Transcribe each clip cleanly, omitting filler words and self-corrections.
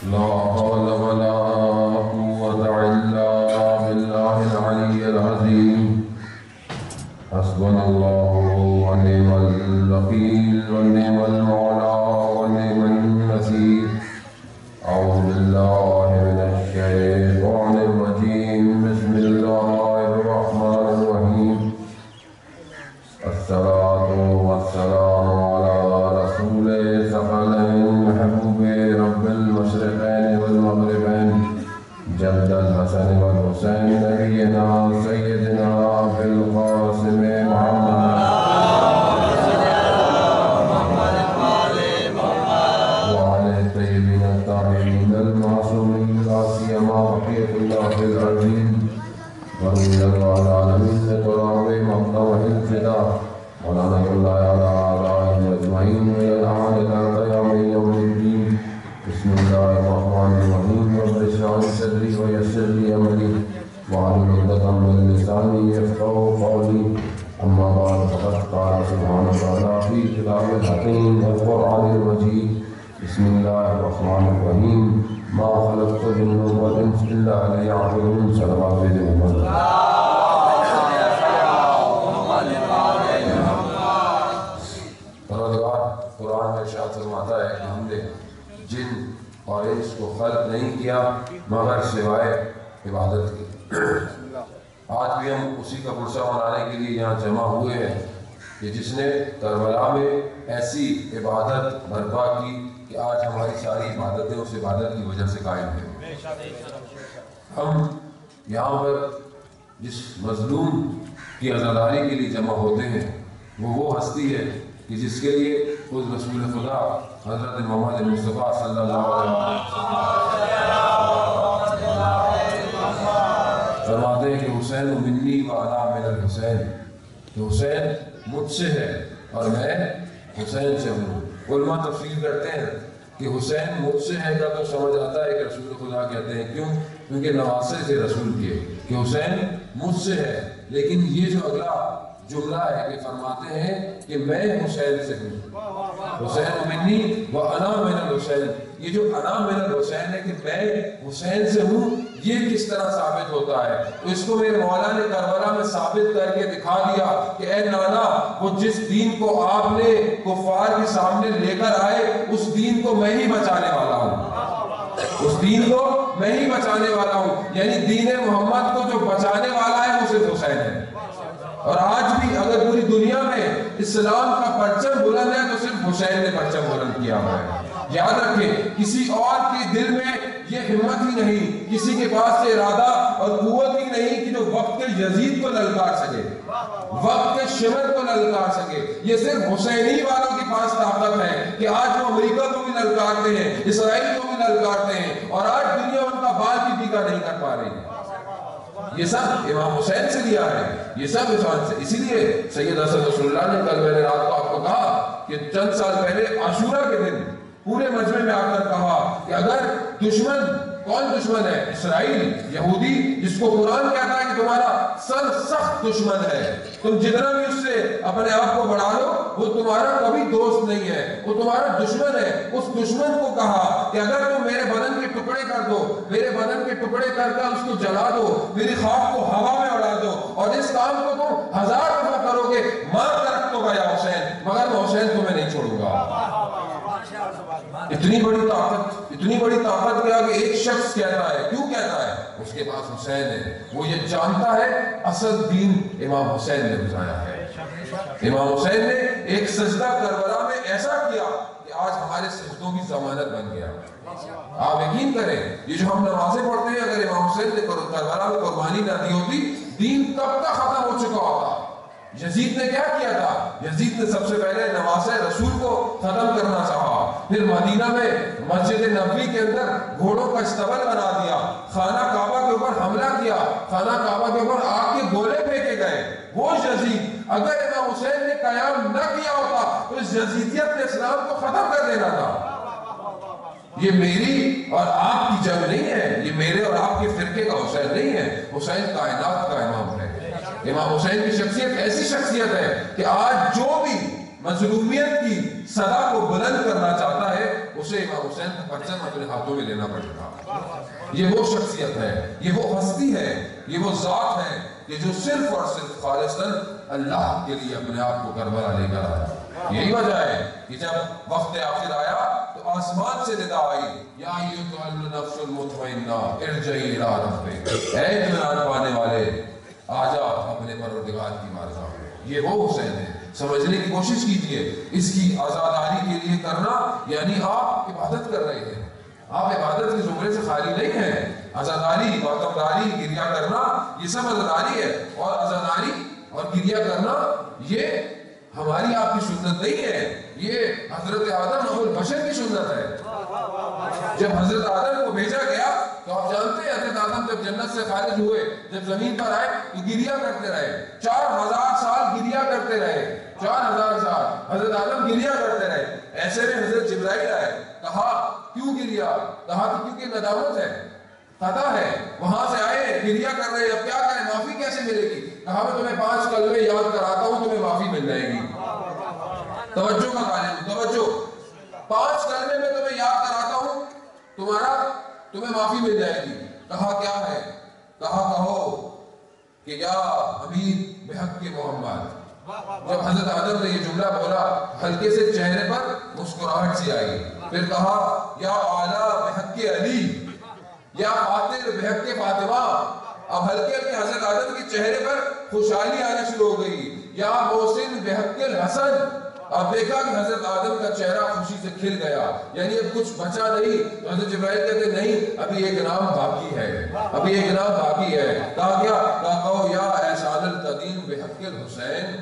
لا حول ولا قوة إلا بالله العلي العظيم حسبنا الله ونعم الوكيل ونعم المولى ونعم النصير أعوذ بالله من الشيطان الرجيم بسم الله الرحمن الرحيم الصلاة والسلام على رسول ثقلين محبوب رب المشرقين والمغربين جد الحسن والحسين نبينا سيدنا أبي القاسم محمد وعلى الطيبين الطاهرين المعصومين لا سيما بقية الله في الأرضين ورضي الله العالمين لترابي مقطع الفداء مولانا الله على آلائهم أجمعين إلى الأعالي القيام يوم الدين بسم الله الرحمن الرحيم رب اشرح لي صدري ويسر لي أمري واحلل عقدة من لساني يفقهوا قولي أما بعد فقد قال سبحانه وتعالى في كتابه الحكيم والقرآن المجيد بسم الله الرحمن الرحيم ما خلقت الجن والإنس إلا ليعبدون صلوات محمد قرآن میں ارشاد فرماتا ہے کہ ہم نے جن اور انس کو خلق نہیں کیا مگر سوائے عبادت کی۔ آج بھی ہم اسی کا پرسہ منانے کے لیے یہاں جمع ہوئے ہیں کہ جس نے کربلا میں ایسی عبادت برپا کی کہ آج ہماری ساری عبادتیں اس عبادت کی وجہ سے قائم ہیں۔ ہم یہاں پر جس مظلوم کی عزاداری کے لیے جمع ہوتے ہیں وہ ہستی ہے کہ جس کے لیے خود رسول خدا حضرت محمد مصطفیٰ صلی اللہ علیہ وسلم فرماتے ہیں کہ حسین منی و انا من الحسین، کہ حسین مجھ سے ہے اور میں حسین سے ہوں۔ علماء تفسیر کرتے ہیں کہ حسین مجھ سے ہے کا تو سمجھ آتا ہے کہ رسول خدا کہتے ہیں، کیوں؟ کیونکہ نواسے سے رسول کیے کہ حسین مجھ سے ہے، لیکن یہ جو اگلا جملہ ہے کہ فرماتے ہیں کہ میں حسین سے ہوں، حسین منی و انا من الحسین۔ یہ جو انا من الحسین ہے کہ میں حسین سے ہوں، یہ کس طرح ثابت ہوتا ہے؟ تو اس کو میرے مولا نے کربلا میں ثابت کر کے دکھا دیا کہ اے نانا، وہ جس دین کو آپ نے کفار کے سامنے لے کر آئے اس دین کو میں ہی بچانے والا ہوں، اس دین کو میں ہی بچانے والا ہوں۔ یعنی دین محمد کو جو بچانے والا ہے وہ صرف حسین ہے۔ اور آج بھی اگر پوری دنیا میں اسلام کا پرچم بلند ہے تو صرف حسین نے پرچم بلند کیا ہوا ہے۔ یاد رکھیں، کسی اور کے دل میں یہ ہمت ہی نہیں، کسی کے پاس یہ ارادہ اور قوت ہی نہیں کہ جو وقت کے یزید کو للکار سکے، وقت کے شمر کو للکار سکے۔ یہ صرف حسینی والوں کے پاس طاقت ہے کہ آج وہ امریکہ کو بھی للکارتے ہیں، اسرائیل کو بھی للکارتے ہیں، اور آج دنیا ان کا بال بھی پیکا نہیں کر پا رہی ہے۔ یہ سب امام حسین سے لیا ہے، یہ سب حسین سے۔ اسی لیے سید حسن رسول اللہ نے کل میں نے رات کو آپ کو کہا کہ چند سال پہلے عاشورہ کے دن پورے مجمع میں آ کر کہا کہ اگر دشمن، کون دشمن ہے؟ اسرائیل، یہودی، جس کو قرآن کہتا ہے کہ تمہارا سر سخت دشمن ہے، تم جتنا بھی اس سے اپنے آپ کو بڑھا لو وہ تمہارا کبھی دوست نہیں ہے، وہ تمہارا دشمن ہے۔ اس دشمن کو کہا کہ اگر تم میرے بدن کے ٹکڑے کر دو، میرے بدن کے ٹکڑے کر کر اس کو جلا دو، میری خاک کو ہوا میں اڑا دو، اور اس کام کو تم 1000 دفعہ کرو گے، ماں ترکتو کا یا حسین، مگر میں حسین تمہیں نہیں چھوڑوں گا۔ اتنی بڑی طاقت کے آگے ایک شخص کہتا ہے، کیوں کہتا ہے؟ اس کے پاس حسین ہے، وہ یہ جانتا ہے اصل دین امام حسین نے بتایا ہے۔ امام حسین نے ایک سجدہ کربلا میں ایسا کیا کہ آج ہمارے سجدوں کی ضمانت بن گیا۔ آپ یقین کریں، یہ جو ہم نمازیں پڑھتے ہیں، اگر امام حسین نے کربلا میں قربانی نہ دی ہوتی، دین کب تک ختم ہو چکا ہوتا۔ یزید نے کیا کیا تھا؟ یزید نے سب سے پہلے نواز رسول کو ختم کرنا چاہا، پھر مدینہ میں مسجد نبوی کے اندر گھوڑوں کا استبل بنا دیا، خانہ کعبہ کے اوپر حملہ کیا، خانہ کعبہ کے اوپر آگ کے گولے پھینکے گئے۔ وہ یزید اگر امام حسین نے قیام نہ کیا ہوتا تو اس یزیدیت نے اسلام کو ختم کر دینا تھا۔ یہ میری اور آپ کی جنگ نہیں ہے، یہ میرے اور آپ کے فرقے کا حسین نہیں ہے، حسین کائنات کا امام ہے۔ امام حسین کی شخصیت ایسی شخصیت ہے کہ آج جو بھی مظلومیت کی صدا کو بلند کرنا چاہتا ہے اسے اسے امام حسین کا پرچم اپنے ہاتھوں میں لینا پڑے گا. یہ وہ شخصیت ہے, یہ وہ ہستی ہے, یہ وہ ذات ہے کہ جو صرف اور صرف خالصاً اللہ کے لیے اپنے آپ کو کربلا لے کر آیا. یہی وجہ ہے کہ جب وقت آخر آیا تو آسمان سے ندا آئی, یا ایھا النفس المطمئنہ ارجعی الی ربک, اے اطمینان پانے والے آجا اپنے پروردگار کی بارگاہ میں. یہ وہ حسین ہے. سمجھنے کی کوشش کیجئے, اس کی آزاداری کے لیے کرنا یعنی آپ عبادت کر رہے ہیں, آپ عبادت کے زمرے سے خالی نہیں ہیں. عزاداری, ماتمداری, گریہ کرنا یہ سب عزاداری ہے, اور عزاداری اور گریہ کرنا یہ ہماری آپ کی سنت نہیں ہے, یہ حضرت آدم ابو البشر کی سنت ہے. جب حضرت آدم کو بھیجا گیا تو آپ جانتے ہیں حضرت آدم جب جنت سے خارج ہوئے, جب زمین پر آئے تو گریہ کرتے رہے, 4000 سال گریہ کرتے رہے, 4000 سال حضرت آدم گریہ کرتے رہے. ایسے میں حضرت جبرائیل آئے, کہا کیوں گریہ؟ کہا کہ کیونکہ ندامت ہے, خطا ہے. وہاں سے آئے گریہ کر رہے, اب کیا کریں, معافی کیسے ملے گی؟ کہا میں تمہیں 5 کلمے یاد کراتا ہوں, تمہیں معافی مل جائے گی. توجہ کا غالب, توجہ, 5 کلمے میں تمہیں یاد کراتا ہوں, تمہیں معافی مل جائے گی. کہا کیا ہے؟ کہا کہو کہ یا حمید بحق محمد. جب حضرت آدم نے یہ جملہ بولا ہلکے سے چہرے پر مسکراہٹ سی آئی. پھر کہا یا اعلیٰ بحق علی, یا فاتر بحق فاطمہ. اب ہلکے ہلکے حضرت آدم کے چہرے پر خوشحالی آنا شروع ہو گئی. یا محسن بحق الحسن. اب دیکھا کہ حضرت آدم کا چہرہ خوشی سے کھل گیا, یعنی اب کچھ بچا نہیں. حضرت جبرائیل کہتے نہیں, ابھی ایک نام باقی ہے, ابھی ایک نام باقی ہے. کہا کیا؟ کہا یا احسان القدیم بحق الحسین.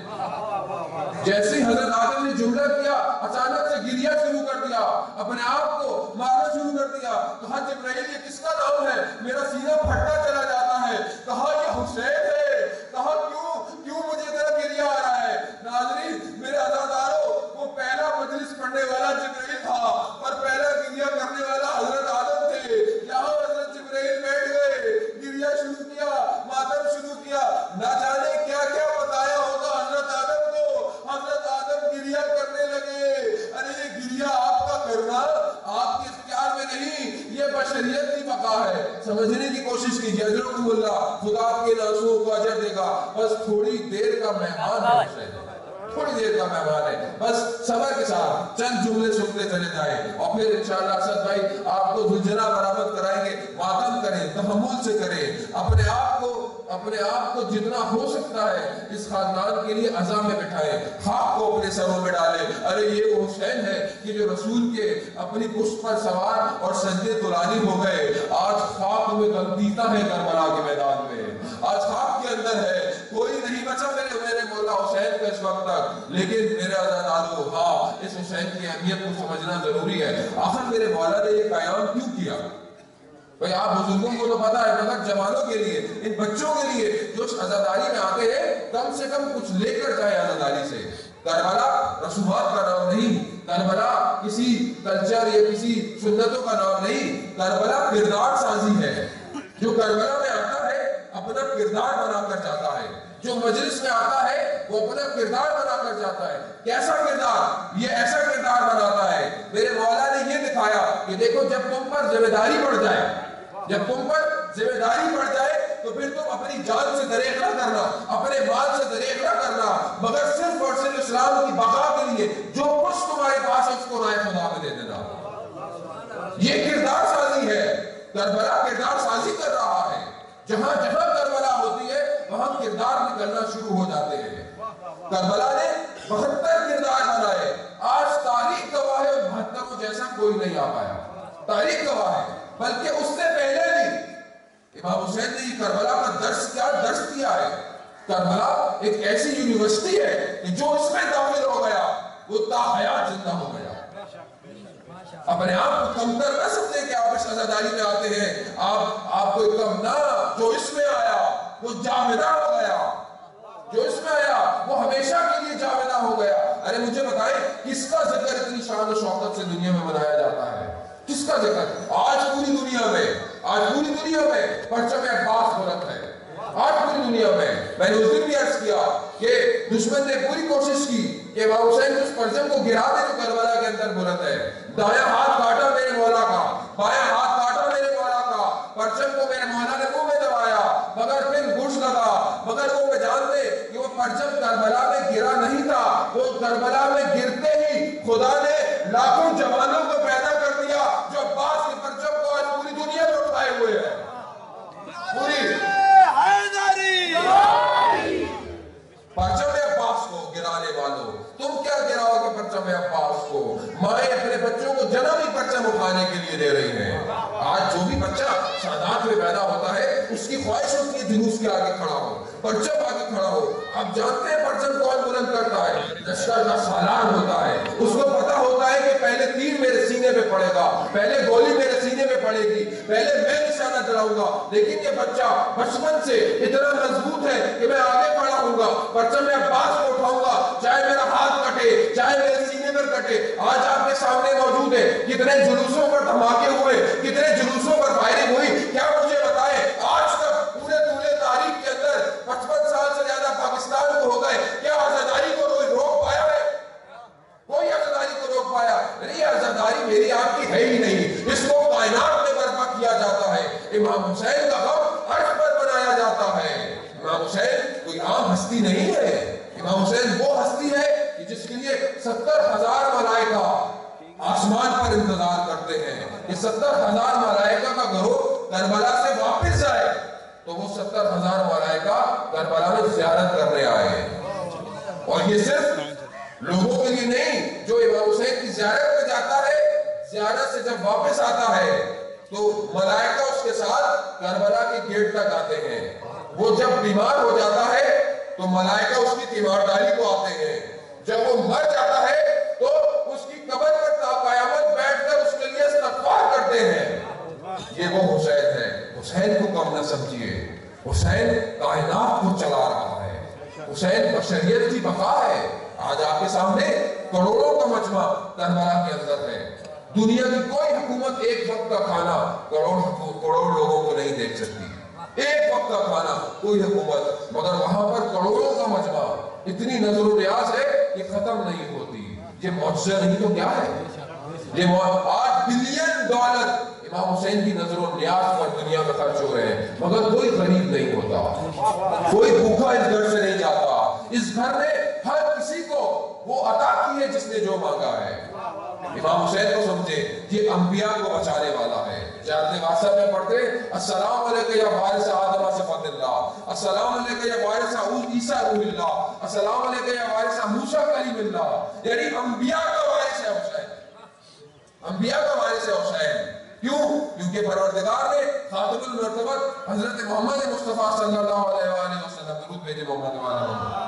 جیسے ہی حضرت آدم نے جملہ کیا اچانک سے گریہ شروع کر دیا, اپنے آپ کو مارنا شروع کر دیا. کہا جبرائیل یہ کس کا نام ہے؟ میرا سینہ پھٹتا چلا جاتا ہے. کہا یہ حسین ہے. کہا کیوں مجھے اتنا گریہ آ رہا ہے؟ ناظرین میرے عزادارو, وہ پہلا مجلس پڑھنے والا جبرائیل تھا اور پہلا گریہ کرنے والا حضرت آدم تھے. یہاں حضرت جبرائیل بیٹھ گئے, گریہ شروع کیا, ماتم شروع کیا. نہ جانے کیا کیا بتایا ہوگا حضرت آدم کو. حضرت آدم گریہ کرنے لگے. ارے یہ گریہ آپ کا کرنا آپ کے اختیار میں نہیں, یہ بشریت کی بقا ہے. سمجھنے کی کوشش کیجیے. حضرت اللہ خدا کے نازوں کو اجر دے گا. بس تھوڑی دیر کا مہمان ہے, تھوڑی دیر کا مہمان ہے, بس صبر کے ساتھ چند جملے سنتے چلے جائیں, اور پھر انشاءاللہ اسد بھائی آپ کو ذوالجلالہ برآمد کرائیں گے. ماتم کریں, تحمل سے کریں, اپنے آپ کو جتنا ہو سکتا ہے اس خاندان کے لیے عزا میں بٹھائیں, خاک کو اپنے سروں میں ڈالیں. ارے یہ وہ حسین ہے کہ جو رسول کے اپنی پشت پر سوار اور سجدے طلانی ہو گئے. آج خاک میں غلطیتا ہے کربلا کے میدان میں, آج خاک کے اندر ہے, کوئی نہیں بچا میرے مولا حسین کا اس وقت تک. لیکن میرے عزادارو, ہاں اس حسین کی اہمیت کو سمجھنا ضروری ہے. آخر میرے مولا نے یہ قیام کیوں کیا؟ بھئی آپ بزرگوں کو تو پتا ہے, مگر جوانوں کے لیے, ان بچوں کے لیے جو عزاداری میں آتے ہیں کم سے کم کچھ لے کر جائے عزاداری سے. کربلا رسومات کا نام نہیں, کربلا کسی کلچر یا کسی سنتوں کا نام نہیں, کربلا کردار سازی ہے. جو کربلا میں آتا ہے اپنا کردار بنا کر جاتا ہے, جو مجلس میں آتا ہے وہ اپنا کردار بنا کر جاتا ہے. کیسا کردار؟ یہ ایسا کردار بناتا ہے. میرے مولا نے یہ دکھایا کہ دیکھو جب تم پر ذمہ داری پڑ جائے, جب تم پر ذمہ داری پڑ جائے تو پھر تم اپنی جان سے دریغ نہ کرنا, اپنے مال سے دریغ نہ کرنا, مگر صرف اور صرف اسلام کی بقا کے لیے جو کچھ تمہارے پاس ہے اس کو رائے خدا میں دے دینا. یہ کردار سازی ہے. کربلا کردار سازی کر رہا ہے. جہاں جہاں کربلا ہوتی ہے وہاں کردار نکلنا شروع ہو جاتے ہیں. کربلا نے 72 کردار بنائے. آج تاریخ گواہ ہے 72 جیسا کوئی نہیں آ پایا. تاریخ گواہ ہے. بلکہ اس سے پہلے بھی امام حسین نے یہ کربلا کا درس دیا ہے. کربلا ایک ایسی یونیورسٹی ہے کہ جو اس میں داخل ہو گیا وہ تا حیات زندہ ہو گیا. اپنے آپ کو کمتر نہ سمجھے کہ آپ اس عزاداری میں آتے ہیں, آپ کو کم نہ, جو اس میں آیا وہ جاویدہ ہو گیا, جو اس میں آیا وہ ہمیشہ کے لیے جاویدہ ہو گیا. ارے مجھے بتائیں کس کا ذکر اتنی شان و شوکت سے دنیا میں منایا جاتا ہے؟ کس کا ذکر؟ آج پوری دنیا میں پرچم عباس بلند ہے. آج پوری دنیا میں, میں نے اس دن بھی عرض کیا کہ دشمن نے پوری کوشش کی کہ امام حسین اس پرچم کو گرا دے جو کربلا کے اندر بلند ہے. دایاں ہاتھ کاٹا میرے مولا کا، بایاں ہاتھ کاٹا میرے مولا کا، پرچم کو میرے مولا نے منہ میں دبایا مگر پھر گھس لگا. مگر وہ جانتے کہ وہ پرچم کربلا میں گرا نہیں تھا، وہ کربلا میں گرتے ہی خدا نے لاکھوں جوانوں کو پیدا کر دیا جو عباس کے پرچم کو آج پوری دنیا میں اٹھائے ہوئے ہیں. پرچم عباس کو گرانے والوں، تم کیا گراؤ گے پرچم عباس کو؟ مائیں اپنے بچوں کو جنم ہی پرچم اٹھانے کے لیے دے رہی ہیں. آج جو بھی بچہ سادات میں پیدا ہوتا ہے اس کی خواہش ہوتی ہے جلوس کے آگے کھڑا ہو، پرچم آگے کھڑا ہو. اب جانتے ہیں پرچم کون بلند کرتا ہے؟ لشکر کا سالار ہوتا ہے. اس کو پتا ہوتا ہے کہ پہلے تیر میرے سینے پہ پڑے گا، پہلے گولی میرے سینے پہ پڑے گی، پہلے میں نشانہ چلاؤں گا. لیکن یہ بچہ بچپن سے اتنا مضبوط ہے کہ میں آگے کھڑا ہوں گا، پرچم عباس کو اٹھاؤں گا، چاہے میرا ہاتھ کٹے، چاہے میرے سینے پر کٹے. آج آپ کے سامنے موجود ہے، کتنے جلوسوں پر دھماکے ہوئے، کتنے جلوسوں پر فائرنگ ہوئی. کیا مجھے بتائے آج تک پورے طول تاریخ کے اندر 55 سال سے زیادہ پاکستان کو ہو گئے، کیا آزاداری کو روک پایا ہے؟ کوئی آزاداری کو روک پایا نہیں. آزاداری میری آپ کی ہے ہی نہیں، اس کو کائنات میں برپا کیا جاتا ہے. امام حسین کا غم عرش پر بنایا جاتا ہے. امام حسین کوئی عام ہستی نہیں ہے. امام حسین وہ ہستی ہے کہ جس کے لیے 70,000 ملائکہ آسمان پر انتظار کرتے ہیں کہ 70,000 ملائکہ کا گروہ کربلا سے واپس جائے. تو وہ 70,000 ملائکہ کربلا میں زیارت کرنے آئے ہیں. اور یہ صرف لوگوں کے لیے نہیں، جو امام حسین کی زیارت پہ جاتا ہے، زیارت سے جب واپس آتا ہے تو ملائکہ اس کے ساتھ کربلا کے گیٹ تک آتے ہیں. وہ جب بیمار ہو جاتا ہے تو ملائکہ اس کی تیمارداری کو آتے ہیں. جب وہ مر جاتا ہے تو اس کی قبر پر تا قیامت بیٹھ کر اس کے لیے استغفار کرتے ہیں. یہ وہ حسین ہے. حسین کو کم نہ سمجھیے، حسین کائنات کو چلا رہا ہے. حسین بشریت کی بقا ہے. آج آپ کے سامنے کروڑوں کا مجمع کربلا کے اندر ہے. دنیا کی کوئی حکومت ایک وقت کا کھانا کروڑ لوگوں کو نہیں دے سکتی. ایک وقت کا کھانا کوئی حکومت، مگر وہاں پر کروڑوں کا مجمع، اتنی نظر و نیاز ہے کہ ختم نہیں ہوتی. یہ معجزہ نہیں تو کیا ہے؟ یہ 8 بلین ڈالر امام حسین کی نظر و نیاز پر دنیا میں خرچ ہو رہے ہیں، مگر کوئی غریب نہیں ہوتا، کوئی بھوکا اس گھر سے نہیں جاتا. اس گھر نے ہر کسی کو وہ عطا کی ہے جس نے جو مانگا ہے. امام حسین کو سمجھے یہ انبیاء کو بچانے والا ہے. جارت واسطہ میں پڑھتے السلام علیکہ یا وارث آدم صفت اللہ، السلام علیکہ یا وارث عیسیٰ روح اللہ، السلام علیکہ یا وارث موسیٰ کلیم اللہ. یعنی انبیاء کا وارث ہے حسین، انبیاء کا وارث ہے حسین. کیوں؟ کیونکہ پروردگار نے خاتم المرتبت حضرت محمد مصطفیٰ صلی اللہ علیہ وآلہ وسلم درود بھیجے محمد والا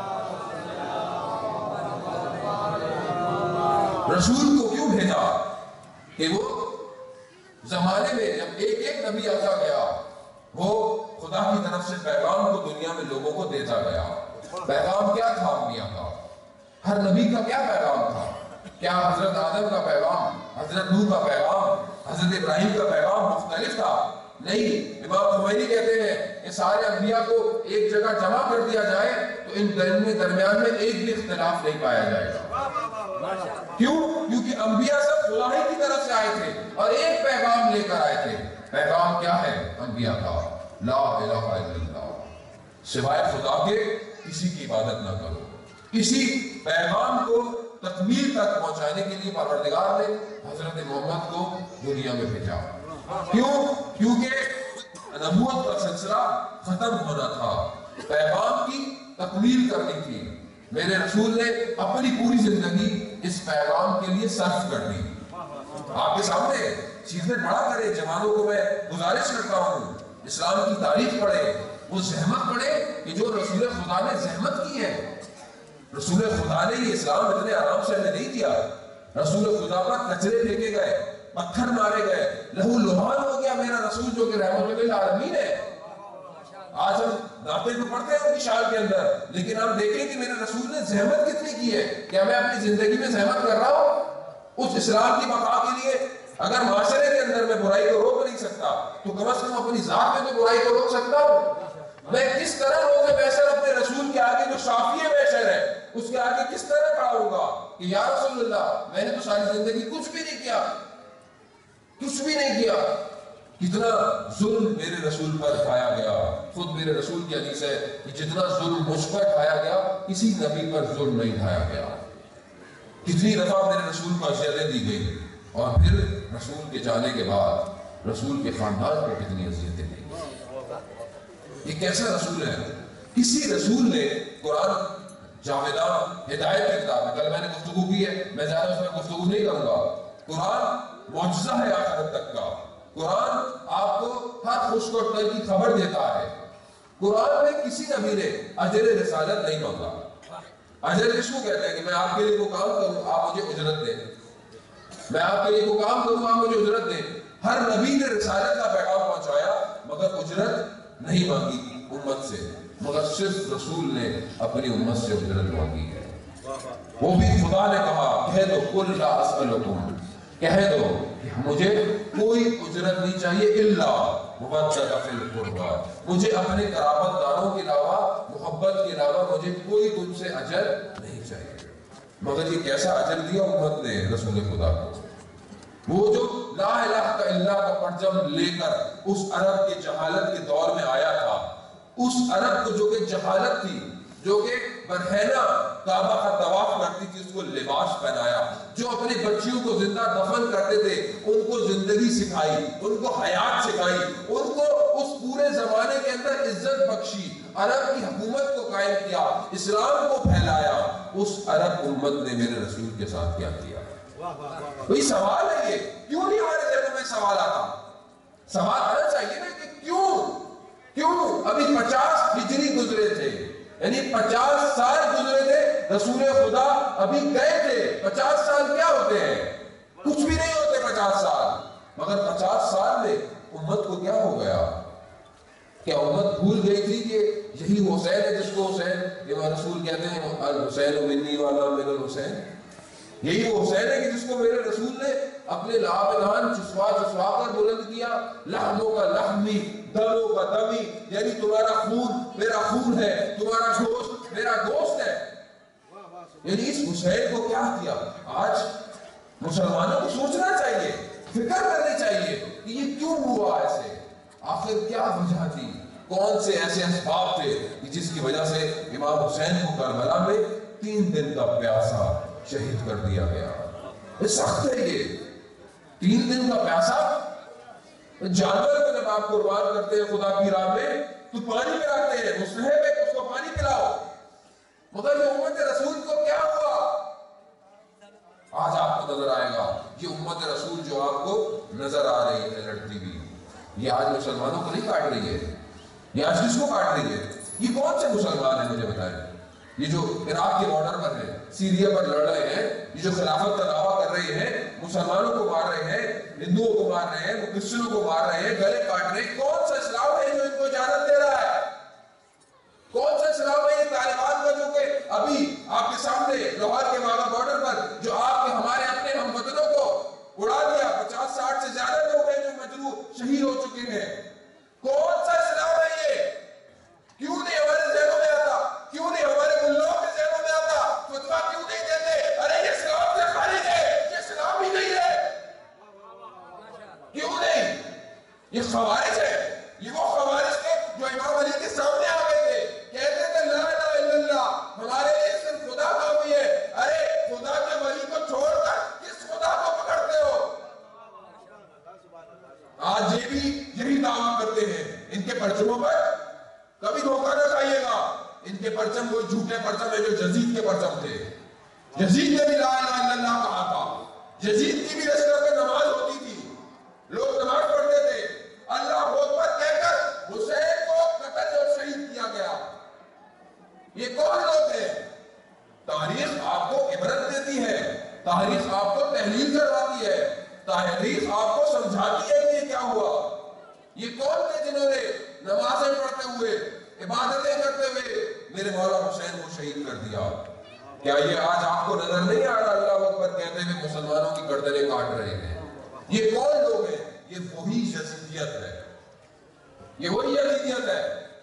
رسول کو کیوں بھیجا؟ کہ وہ زمانے میں جب ایک ایک نبی آتا گیا وہ خدا کی طرف سے پیغام کو دنیا میں لوگوں کو دیتا گیا. پیغام کیا تھا انبیاء کا؟ ہر نبی کا کیا پیغام تھا؟ کیا حضرت آدم کا پیغام، حضرت نوح کا پیغام، حضرت ابراہیم کا پیغام مختلف تھا؟ نہیں. امام خمینی کہتے ہیں کہ سارے انبیاء کو ایک جگہ جمع کر دیا جائے تو ان درمیان میں ایک بھی اختلاف نہیں پایا جائے گا. کیوں؟ کیونکہ انبیاء سب خدا ہی کی طرف سے آئے تھے اور ایک پیغام لے کر آئے تھے. پیغام کیا ہے انبیاء کا؟ لا الہ الا اللہ، سوائے خدا کے کسی کی عبادت نہ کرو. اسی پیغام کو تکمیل تک پہنچانے کے لیے پروردگار نے حضرت محمد کو دنیا میں بھیجا. کیوں؟ کیونکہ نبوت کا سلسلہ ختم ہونا تھا، پیغام کی تکمیل کرنی تھی. میرے رسول نے اپنی پوری زندگی اس پیغام کے لیے صرف کر دی. آپ کے سامنے چیزیں پڑھا کرے. جوانوں کو میں گزارش کرتا ہوں اسلام کی تاریخ پڑھے، وہ زحمت پڑھے کہ جو رسول خدا نے زحمت کی ہے. رسول خدا نے یہ اسلام اتنے آرام سے ہمیں نہیں دیا. رسول خدا پر کچرے پھینکے گئے، پتھر مارے گئے، لہو لہان ہو گیا میرا رسول جو کہ رحمت للعالمین ہے. آج ہم نعتیں تو پڑھتے ہیں ان کی شان کے اندر، لیکن ہم دیکھیں کہ میرے رسول نے زحمت کتنی کی ہے. کیا میں اپنی زندگی میں زحمت کر رہا ہوں اس اسلام کی بقا کے لیے؟ اگر معاشرے کے اندر میں برائی کو روک نہیں سکتا تو کم از کم اپنی ذات میں تو برائی کو روک سکتا ہوں. میں کس طرح روز محشر اپنے رسول کے آگے جو شافی محشر ہے اس کے آگے کس طرح کھڑا ہوگا کہ یا رسول اللہ میں نے تو ساری زندگی کچھ بھی نہیں کیا، کچھ بھی نہیں کیا. کتنا ظلم میرے رسول پر ڈھایا گیا. خود میرے رسول کی حدیث ہے کہ جتنا ظلم مجھ پر ڈھایا گیا کسی نبی پر ظلم نہیں ڈھایا گیا. کتنی دفعہ میرے رسول کو اذیتیں دی گئی اور پھر رسول کے جانے کے بعد رسول کے خاندان کو کتنی اذیتیں دی گئی. یہ کیسا رسول ہے؟ کسی رسول نے قرآن جاویدان ہدایت کی کتاب ہے، کل میں نے گفتگو کی ہے، میں زیادہ اس میں گفتگو نہیں کروں گا. قرآن معجزہ ہے آخرت تک کا. قرآن آپ کو ہر خوشگوار کی خبر دیتا ہے. قرآن میں کسی نبی نے اجر رسالت نہیں مانگا. اجر کس کو کہتے ہیں کہ میں آپ کے لیے وہ کام کروں آپ مجھے اجرت دیں، میں آپ کے لیے وہ کام کروں آپ مجھے اجرت دیں. ہر نبی نے رسالت کا پیغام پہنچایا مگر اجرت نہیں مانگی امت سے، مگر صرف رسول نے اپنی امت سے اجرت مانگی ہے. وہ بھی خدا نے کہا کہہ دو قل لا اسألکم، کہہ دو کہ مجھے کوئی اجرت نہیں چاہیے الا مودۃ فی القربى، مجھے اپنے قرابت داروں کے علاوہ محبت کے علاوہ مجھے کوئی تم سے اجر نہیں چاہیے. مگر یہ کیسا اجر دیا امت نے رسول خدا کو؟ وہ جو لا الہ الا اللہ کا پرچم لے کر اس عرب کے جہالت کے دور میں آیا تھا، اس عرب کو جو کہ جہالت تھی، جو کہ برہنہ کعبہ کا طواف کرتی تھی، اس کو لباس پہنایا. جو اپنے بچیوں کو زندہ دفن کرتے تھے ان کو زندگی سکھائی، ان کو حیات سکھائی، ان کو اس پورے زمانے کے اندر عزت بخشی، عرب کی حکومت کو قائم کیا، اسلام کو پھیلایا. اس عرب امت نے میرے رسول کے ساتھ کیا کیا؟ کوئی سوال ہے یہ؟ کیوں نہیں ہمارے ذہنوں میں سوال آتا؟ سوال آنا چاہیے نا کہ کیوں ابھی 50 ہجری گزرے تھے، یعنی 50 سال گزرے تھے، رسول خدا ابھی گئے تھے. 50 سال کیا ہوتے ہیں؟ کچھ بھی نہیں ہوتے 50 سال. مگر 50 سال میں امت کو کیا ہو گیا؟ کیا امت بھول گئی تھی کہ یہی حسین ہے جس کو حسین امام رسول کہتے ہیں الحسین منی والا من الحسین؟ یہی وہ حسین ہے کہ جس کو میرے رسول نے اپنے لعابدان چسوا کر بلند کیا. لحموں کا لحمی، دموں کا دمی، یعنی تمہارا خون میرا خون ہے، تمہارا گوشت میرا گوشت ہے. یعنی اس حسین کو کیا کیا؟ آج مسلمانوں کو سوچنا چاہیے، فکر کرنی چاہیے کہ یہ کیوں ہوا ایسے، آخر کیا وجہ تھی، کون سے ایسے اسباب تھے جس کی وجہ سے امام حسین کو کربلا میں 3 دن کا پیاسا شہید کر دیا گیا. یہ سخت ہے، یہ 3 دن کا پیاسا. جانور کو جب آپ قربان کرتے ہیں خدا کی راہ میں تو پانی پلاتے ہیں، مستحب ہے کہ اس کو پانی پلاؤ. مگر یہ امت رسول کو کیا ہوا؟ آج آپ کو نظر آئے گا یہ امت رسول جو آپ کو نظر آ رہی ہے لڑتی ہوئی، یہ آج مسلمانوں کو نہیں کاٹ رہی ہے. یہ آج کس کو کاٹ رہی ہے؟ یہ کون سے مسلمان ہیں مجھے بتائیں؟ یہ جو عراق کے بارڈر پر ہے، سیریا پر لڑ رہے ہیں، یہ جو خلافت کا دعویٰ کر رہے ہیں، مسلمانوں کو مار رہے ہیں، ہندوؤں کو مار رہے ہیں، کرسچنوں کو مار رہے ہیں، گلے کاٹ رہے ہیں، کون سا اسلام ہے جو ان کو اجازت دے رہا ہے؟ کون سا اسلام ہے یہ طالبان کا جو کہ ابھی آپ کے سامنے لاہور کے واغہ بارڈر پر جو آپ کے ہمارے اپنے ہم وطنوں کو اڑا دیا، 50-60 سے زیادہ لوگ ہیں جو مجروح شہید ہو چکے ہیں. کون سا اسلام ہے یہ؟ کیوں نہیں ہمارے ذہنوں میں آتا؟ کیوں نہیں ہمارے ملاؤں کے ذہنوں میں آتا؟ فتویٰ کیوں نہیں دیتے؟ ارے یہ اسلام سے خارج ہے، یہ اسلام ہی نہیں ہے. کیوں نہیں؟ یہ خوارج ہے. یہ وہ خوارج تھے جو امام علی کے سامنے آ گئے تھے، کہتے تھے لا الہ الا اللہ، ہمارے لیے صرف خدا کافی ہے. ارے خدا کے ولی کو چھوڑ کر کس خدا کو پکڑتے ہو؟ آج یہ بھی یہی دعویٰ کرتے ہیں. ان کے پرچموں پر کبھی دھوکہ نہ کھائیے گا. ان کے پرچم کوئی جھوٹے پرچم ہے جو یزید کے پرچم تھے. یزید نے بھی لا الہ الا اللہ کہا تھا. یزید کی بھی لشکر پہ نماز ہوتی تھی، لوگ نماز پڑھتے تھے. اللہ اکبر کہہ کر حسین کو قتل اور شہید کیا گیا. یہ کون لوگ ہیں؟ تاریخ آپ کو عبرت دیتی ہے، تاریخ آپ کو تحلیل کرواتی ہے، تاریخ آپ کو سمجھاتی ہے کہ یہ کیا ہوا. یہ کون تھے جنہوں نے نمازیں پڑھتے ہوئے، عبادتیں کرتے ہوئے میرے مولا حسین کو شہید کر دیا؟ کیا یہ آج آپ کو نظر نہیں آ رہا اللہ اکبر کہتے ہوئے مسلمانوں کی گردنیں کاٹ رہے ہیں؟ یہ کون لوگ ہیں؟ یہ وہی یزیدیت ہے، یہ وہی یزیدیت ہے.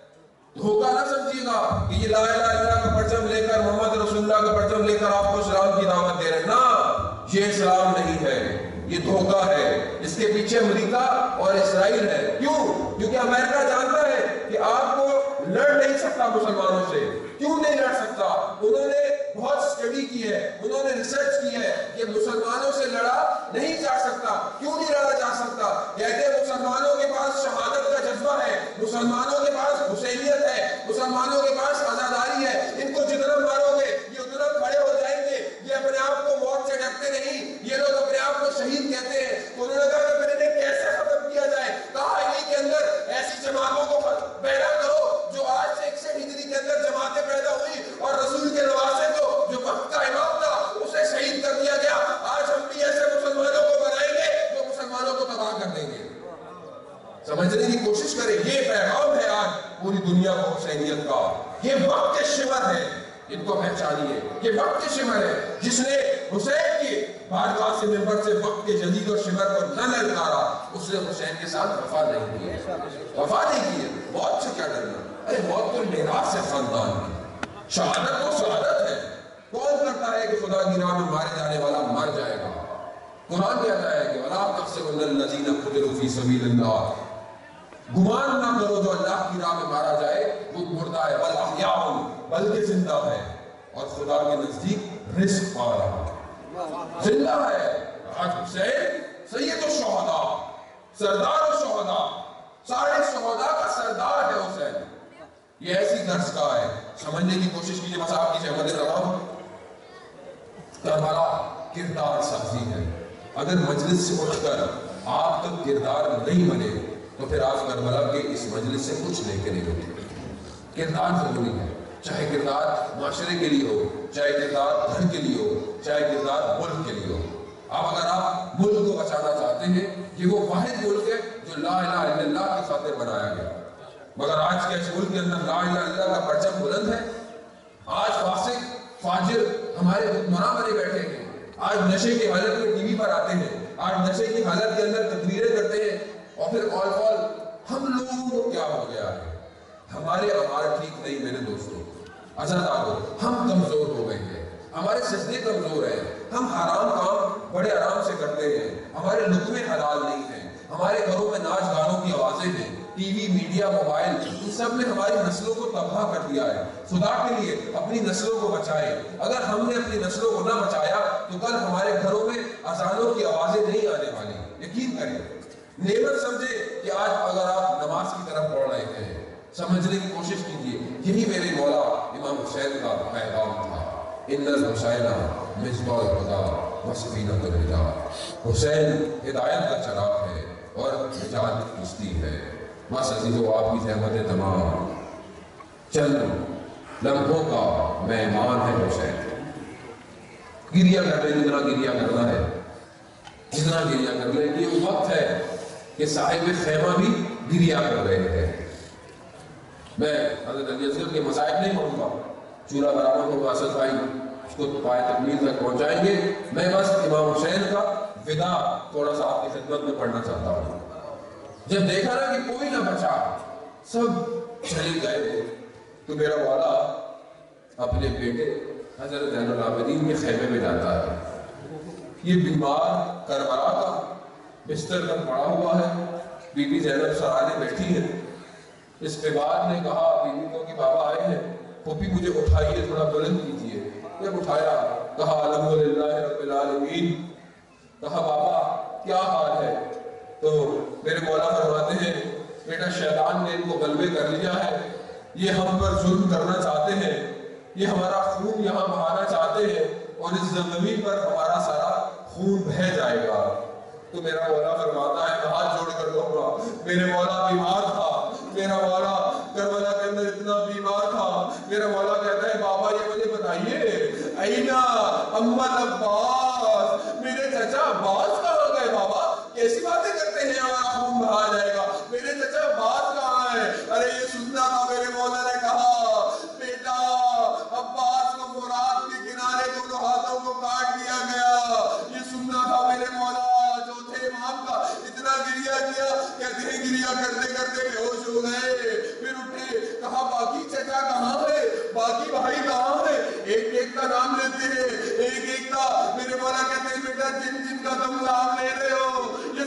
دھوکہ نہ سمجھیے گا کہ یہ لا الہ الا اللہ کا پرچم لے کر محمد رسول اللہ کا پرچم لے کر آپ کو اسلام کی دعوت دے رہے ہیں. نا، یہ اسلام نہیں ہے، یہ دھوکہ ہے. اس کے پیچھے امریکہ اور اسرائیل ہے. کیوں؟ کیونکہ امریکہ جانتا ہے کہ آپ کو لڑ نہیں سکتا مسلمانوں سے. کیوں نہیں لڑ سکتا؟ انہوں نے بہت اسٹڈی کی ہے، انہوں نے ریسرچ کی ہے کہ مسلمانوں سے لڑا نہیں جا سکتا. کیوں نہیں لڑا جا سکتا؟ کہتے ہیں مسلمانوں کے پاس شہادت کا جذبہ ہے، مسلمانوں کے پاس حسینیت ہے، مسلمانوں کے پاس عزاداری ہے. ان کو جتنا مارو گے یہ اتنا کھڑے ہو جائیں گے. یہ اپنے آپ کو موت سے ڈرتے نہیں، یہ لوگ اپنے آپ کو شہید کہتے ہیں. تو انہوں نے کہا کہ پھر انہیں کیسے ختم کیا جائے؟ کہا انہی کے اندر ایسی جماعتوں کو پیدا کرو جو آج سے 61 ہجری کے اندر جماعتیں پیدا ہوئی اور رسول کے نواسے کو جو وقت کا امام تھا اسے شہید کر دیا گیا. آج ہم بھی ایسے مسلمانوں کو بنائیں گے جو مسلمانوں کو تباہ کر دیں گے. سمجھنے کی کوشش کریں. یہ پیغام ہے آج پوری دنیا کو حسینیت کا. یہ وقت کے شمر ہے، ان کو پہچانیے. یہ وقت کے شمر ہے. جس نے حسین کی بارگاہ سے منبر سے وقت کے جدید اور شمر کو نہ للکارا اس نے حسین کے ساتھ وفا نہیں کی. وفا نہیں کی. موت سے کیا ڈرنا؟ ارے موت تو میراث ہے خاندان کی. شہادت تو شہادت ہے. کون کرتا ہے کہ خدا کی راہ میں مارے جانے والا مر جائے گا؟ قرآن کہتا ہے کہ وَلَا تَحْسَبَنَّ الَّذِينَ قُتِلُوا فِي سَبِيلِ اللَّهِ، گمان نہ کرو جو اللہ کی راہ میں مارا جائے وہ مردہ ہے. بل احیاء، بلکہ زندہ ہے اور خدا کے نزدیک رزق پا رہا ہے. زندہ ہے. آج حسین سید الشہداء، سردار الشہداء، سارے شہداء کا سردار ہے حسین. یہ ایسی درس کا ہے. سمجھنے کی کوشش کیجئے. بس آپ کی احمد رحم کربلا کردار سازی ہے. اگر مجلس سے اٹھ کر آپ تک کردار نہیں بنے تو پھر آپ کربلا کے اس مجلس سے کچھ لے کے نہیں ہوتے. کردار ضروری ہے. چاہے کردار معاشرے کے لیے ہو، چاہے کردار گھر کے لیے ہو، چاہے کردار ملک کے لیے ہو. اگر آپ ملک کو بچانا چاہتے ہیں، یہ وہ واحد ملک ہے جو لا الہ الا اللہ کی خاطر بنایا گیا. مگر آج کے اس ملک کے اندر لا الہ الا اللہ کا پرچم بلند ہے. آج فاسق فاجر ہمارے حکمراں بنے بیٹھے ہیں. آج نشے کی حالت میں ٹی وی پر آتے ہیں، آج نشے کی حالت کے اندر تقریریں کرتے ہیں اور پھر کال کال. ہم لوگوں کو کیا ہو گیا ہے؟ ہمارے اعمال ٹھیک نہیں میرے دوستوں. عزادارو، ہم کمزور ہو گئے ہیں. ہمارے سجدے کمزور ہیں. ہم حرام کام بڑے آرام سے کرتے ہیں. ہمارے لقمے حلال نہیں ہیں. ہمارے گھروں میں ناچ گانوں کی آوازیں ہیں. ٹی وی، میڈیا، موبائل، ان سب نے ہماری نسلوں کو تباہ کر دیا ہے. خدا کے لیے اپنی نسلوں کو بچائیں. اگر ہم نے اپنی نسلوں کو نہ بچایا تو کل ہمارے گھروں میں اذانوں کی آوازیں نہیں آنے والی. یقین کریں. نعمت سمجھے کہ آج اگر آپ نماز کی طرف بڑھ رہے ہیں، سمجھنے کی کوشش کیجیے. یہی میرے مولا امام حسین کا پیغام تھا. ان الحسین مصباح الہدیٰ وسفینۃ النجاۃ. حسین ہدایت کا چراغ ہے اور نجات کی کشتی ہے. بس عزیزو، آپ کی زحمت تمام چند لمحوں کا مہمان ہے حسین. گریہ کر لیں جتنا گریہ کرنا ہے، جتنا گریہ کر لیں. یہ وقت ہے کہ صاحب خیمہ بھی گریہ کر رہے ہیں. میں حضرت علی اصغر کے مصائب نہیں پڑھوں گا. چولہ برآمد ہوگا، اسد بھائی اس کو پائے تکمیل تک پہنچائیں گے. میں بس امام حسین کا فدا تھوڑا سا آپ کی خدمت میں پڑھنا چاہتا ہوں. جب دیکھا نا کہ کوئی نہ بچا، سب چلے گئے، تو میرا والا اپنے بیٹے حضرت زین العابدین کے خیمے میں جاتا ہے. یہ بیمار کربلا کا بستر پر پڑا ہوا ہے. بی بی زینب سرانے بیٹھی ہے. اس کے بعد نے کہا بیوی کو کہ بابا آئے ہیں، پھوپھی مجھے اٹھائیے، تھوڑا بلند کیجیے. جب اٹھایا کہا الحمدللہ رب العالمین. کہا بابا کیا حال ہے؟ تو میرے مولا فرماتے ہیں بیٹا شیطان نے ان کو غلبے کر لیا ہے. یہ ہم پر ظلم کرنا چاہتے ہیں، یہ ہمارا خون یہاں بہانا چاہتے ہیں اور اس زمین پر ہمارا سارا خون بہہ جائے گا. تو میرا مولا فرماتا ہے میں ہاتھ جوڑ کر کہوں گا میرے مولا بیمار تھا. میرا مولا کربلا کے اندر اتنا بیمار تھا. میرا مولا کہتا ہے بابا یہ مجھے بتائیے اینا اما عباس، میرے چچا عباس کہاں گئے؟ بابا کیسی باتیں کرتے ہیں ہمارا خون بہا جائے گا، میرے چچا عباس کہاں ہے؟ ارے یہ سننا تھا. میرے مولا نے کہا بیٹا عباس کو فرات کے کنارے دونوں ہاتھوں کو کاٹ دیا گیا. یہ سننا تھا میرے مولا. چوتھے امام کا اتنا گریہ کیا، کہتے ہیں گریہ کرتے کرتے بے ہوش ہو گئے. پھر اٹھے، کہا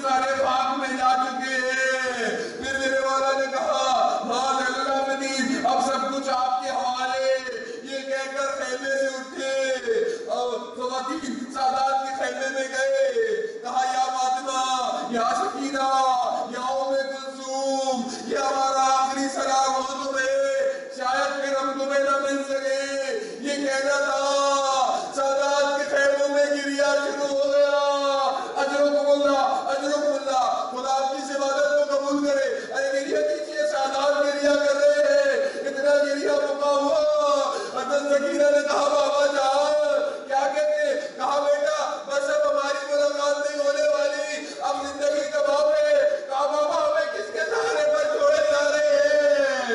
سارے خاک میں جا چکے ہیں. پھر میرے مولا نے کہا ہاں زین العابدین اب سب کچھ آپ کے حوالے. یہ کہہ کر خیمے سے اٹھے اور خواتین سادات کے خیمے میں گئے. کہا یا فاطمہ، یا سکینہ، یا ام کلثوم، یہ ہمارا آخری سلام ہو تمہیں، شاید پھر ہم تمہیں نہ مل سکے. یہ کہنا تھا سادات کے خیموں میں گریا شروع ہو گیا. اجرکم اللہ، اجرکم اللہ، خدا آپ کی عبادت کو قبول کرے. ارے گریا کیجیے، سادات گریا کر رہے ہیں. اتنا گریا پکا ہوا. حضرت سکینہ نے کہا بابا جان کیا کہتے؟ کہا بیٹا بس اب ہماری ملاقات نہیں ہونے والی، اب زندگی کباب ہے. کہا بابا ہمیں کس کے سہارے پر چھوڑے جا رہے ہیں؟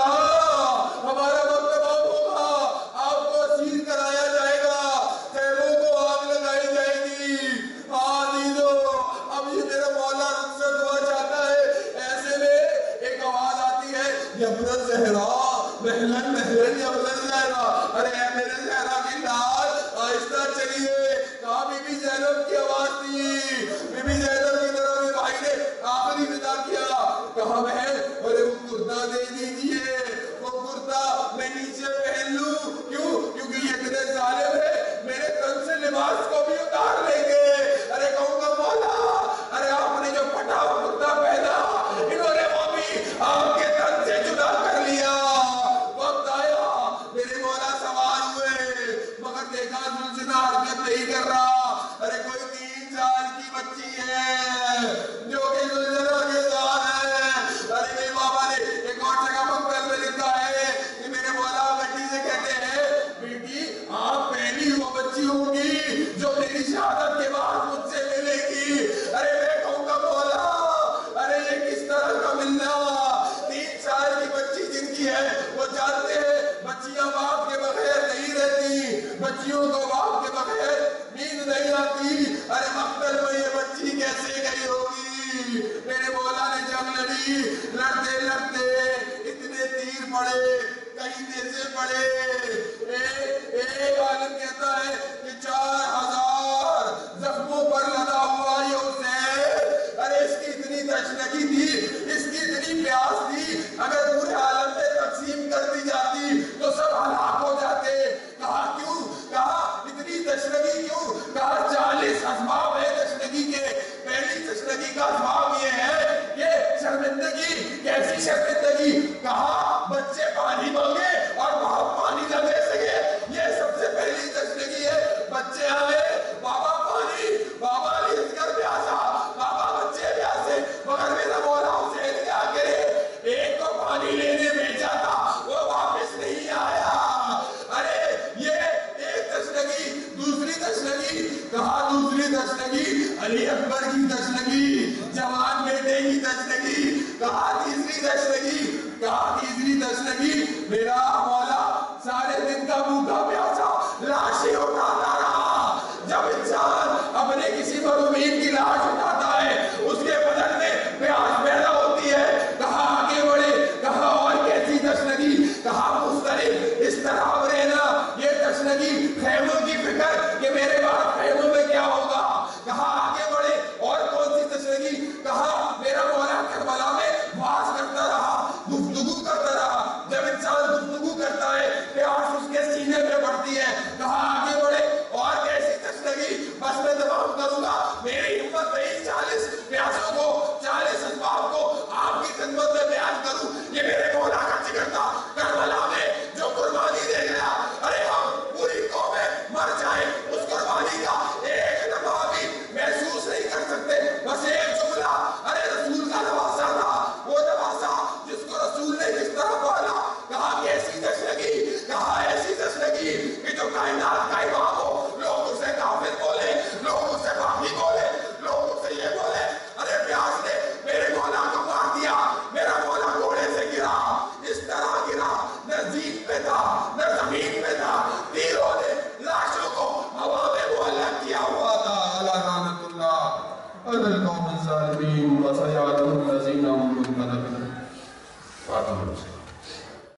کہا ہمارا وقت کباب ہوگا، آپ کو اسیر کرایا جائے گا، خیموں کو آگ لگائی جائے گی. ہاں عزیزو اب یہ میرا مولا رخصت ہوا چاہتا ہے. ایسے میں ایک آواز آتی ہے یبن الزہرا محلن محلن یبن الزہرا. ارے اے میرے زہرا کی لال آہستہ چلیے. کہا بی بی زینب کی آواز تھی. بی بی زینب کی طرف میں بھائی نے آخری ودا کیا. کہا بہن ارے وہ کرتا دے دیجئے، وہ کرتا میں نیچے پہن لوں. کیوں؟ کیونکہ یہ اتنے ظالم ہے میرے تن سے لباس کو بھی اتار لیں گے. ارے کہوں گا مولا ارے آپ نے جو پھٹا ہوا کرتا پہنا انہوں نے وہ بھی آپ کے تن سے جدا کر لیا. وقت آیا میرے مولا سوار ہوئے مگر دیکھا زلزلہ حرکت نہیں کر رہا. ارے کوئی 3 سال کی بچی ہے جو کہ زلزلہ کے ساتھ ہے. ارے میرے بابا نے ایک اور جگہ مقبل میں لکھا ہے کہ میرے مولا بیٹی سے کہتے ہیں بیٹی آپ پہلی وہ بچی ہوگی جو میری شہادت کے بعد مجھ سے ملے گی. ارے میں کہوں گا مولا ارے یہ کس طرح کا ملنا؟ 3 سال کی بچی جن کی ہے وہ جانتے ہیں بچیاں باپ کے بغیر نہیں رہتی، بچیوں کو باپ کے بغیر نیند نہیں آتی. ارے مقتل میں یہ بچی کیسے گئی ہوگی؟ میرے مولا نے جنگ لڑی، لڑتے لڑتے اتنے تیر پڑے، کہیں نیزے پڑے. ایک عالم کہتا ہے کہ 4000 زخموں پر لدا ہوا یہ حسین. ارے اس کی اتنی تشنگی تھی، اس کی اتنی پیاس تھی، اگر پورے عالم میں تقسیم کر دی جاتی تو سب ہلاک ہو جاتے. کہا کیوں؟ کہا اتنی تشنگی کیوں؟ کہا 40 اسباب ہے تشنگی کے. پہلی تشنگی کا اسباب یہ ہے کہ شرمندگی. کیسی شرمندگی؟ کہا بچے پانی مانگے اور باپ پانی نہ دے سکے. یہ سب سے پہلی تشنگی ہے. بچے آئے بابا پانی، بابا لیس کر پیاسا، بابا بچے پیاسے، مگر میرا مولا حسین کیا کرے؟ ایک کو پانی لینے بھیجا تھا وہ واپس نہیں آیا. ارے یہ ایک تشنگی. دوسری تشنگی. کہا دوسری تشنگی علی اکبر کی تشنگی، جوان بیٹے کی تشنگی. کہا تیسری تشنگی. کہا تیسری تشنگی میرا مولا سارے دن کا بھوکا پیاسا لاشیں اٹھاتا رہا. جب انسان اپنے کسی مرحومین کی لاش اٹھاتا ہے اس کے بدن میں پیاس پیدا ہوتی ہے. کہا آگے بڑھے. کہا اور کیسی تشنگی؟ کہا مختلف اس طرح رہنا. یہ تشنگی خیموں کی فکر کہ میرے بعد خیموں میں کیا ہوگا. کہا آگے بڑھے. اور کون سی تشنگی؟ کہا میرا مولا کربلا میں واز کرتا رہا، گفتگو کرتا رہا. جب انسان گفتگو کرتا ہے پیاس اس کے سینے میں بڑھتی ہے. کہا آگے بڑھے. اور کیسی تشنگی؟ بس میں تمام کروں گا. میری ہمت نہیں 40 پیاسوں کو، 40 اسباب کو آپ کی خدمت میں بیان کروں. یہ میرے مولا کا جگر تھا کربلا میں جو قربانی دے گیا. ارے ہم پوری قومیں مر جائیں اس قربانی کا ایک دفعہ بھی محسوس نہیں کر سکتے. بس ایک جملہ. ارے رسول کا نواسا تھا، وہ نواسا جس کو رسول نے کس طرح پالا. کہا کیسی تشنگی؟ کہا ایسی تشنگی کہ جو کائنات کا امام ہو لوگ اسے کافر بولے، لوگ اسے باغی بولے، لوگ اسے یہ بولے. ارے پیاس نے میرے مولا کو مار دیا. میرا مولا گھوڑے سے گرا، اس طرح گرا نہ زمین پہ تھا نہ زمین پہ تھا. تیروں نے لاشوں کو ہوا میں معلق کیا ہوا تھا. اللہ رحمت اللہ علی القوم الظالمین وسيعلم الذين هم منقلبون.